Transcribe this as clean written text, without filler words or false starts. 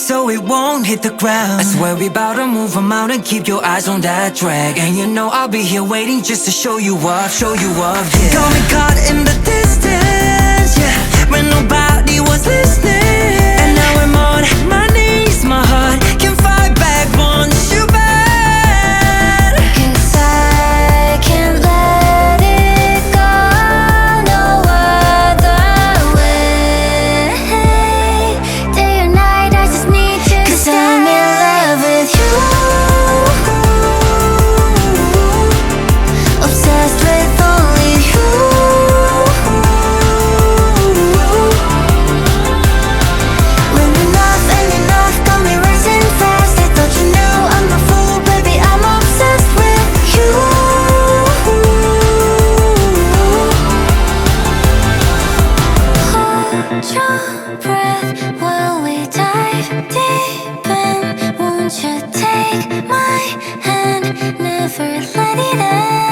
so it won't hit the ground. I swear we bout to move 'em out and keep your eyes on that drag. And you know I'll be here waiting just to show you off, yeah. Got me caught in the distance, yeah, when nobody was listening. And now I'm on my knees, my heart can fight back once you bad. 'Cause I can't let it go no other way. Day or night, I just need you. 'Cause I'm in love with you, obsessed with only you. When enough and enough got me racing fast, I thought you knew I'm a fool, baby, I'm obsessed with you. Hold your breath while we dive deep in. Won't you take my hand, never let it end.